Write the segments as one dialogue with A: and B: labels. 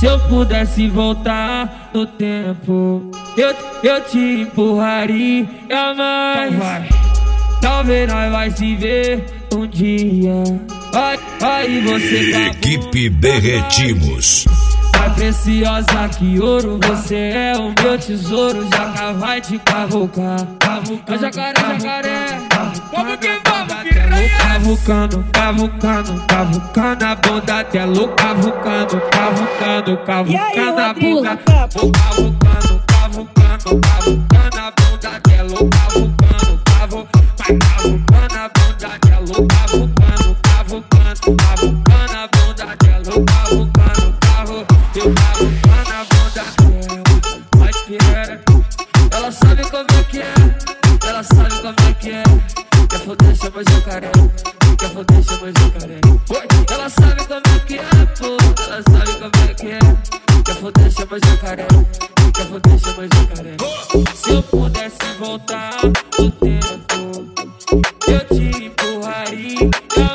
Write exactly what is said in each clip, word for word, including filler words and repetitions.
A: Se eu pudesse voltar no tempo, eu, eu te empurraria mais. Vai. Talvez nós vai se ver um dia. Aí, aí você
B: Equipe Derretimos.
A: Mais preciosa que ouro, você é o meu tesouro. Já vai te cavucar. Cavucando, jacaré, jacaré. Vamos que vamos, piranha. Cavucando, cavucando, cavucando a bunda até louco. Cavucando, cavucando, cavucando a bunda. Vou cavucando, cavucando, cavucando a bunda até louco. Cavucando, cavucando, vai cavucando a bunda até louco. Cavucando, cavucando, cavucando a bunda até louco. Cavucando, cavucando, eu cavucando a bunda dela. Vai piranha. Ela sabe como é que é. Ela sabe como é que é. Quer foder, chama jacaré. Quer foder, chama jacaré. Ela sabe como é que é, pô. Ela sabe como é que é. Quer foder, chama jacaré. Quer foder, chama jacaré. Se eu pudesse voltar no tempo, eu te empurraria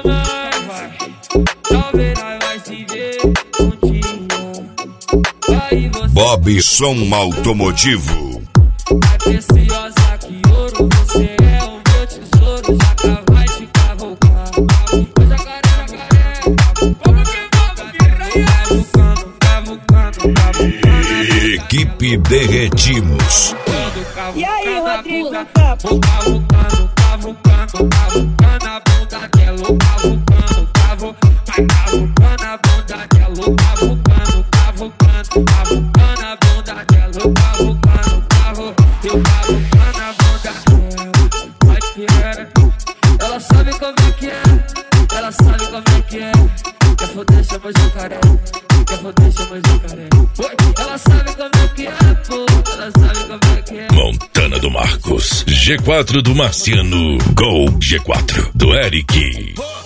A: mais. Talvez nós vai se ver um dia. Aí você
B: Bobson Automotivo.
A: mais preciosa que ouro, você é o meu tesouro. Já vai te cavucar. Jacaré, jacaré. Vamos que vamos, piranha. Cavucando, cavucando, cavucando.
B: Equipe Derretimos.
C: E aí, Rodrigo?
A: Vou cavucando, cavucando, cavucando a bunda dela. Cavucando, cavucando, vai cavucando a bunda dela. Cavucando, cavucando, cavucando a bunda dela. Cavucando, cavucando, eu cavucando a bunda dela. Vai piranha. Ela sabe como é que é. Ela sabe como é que é. Quer foder, chama jacaré. Quer foder, chama jacaré. Ela sabe como é que é, pô. Ela sabe como é que é.
B: Montana do Marcos. G quatro do Marciano. Gol G quatro do Eric.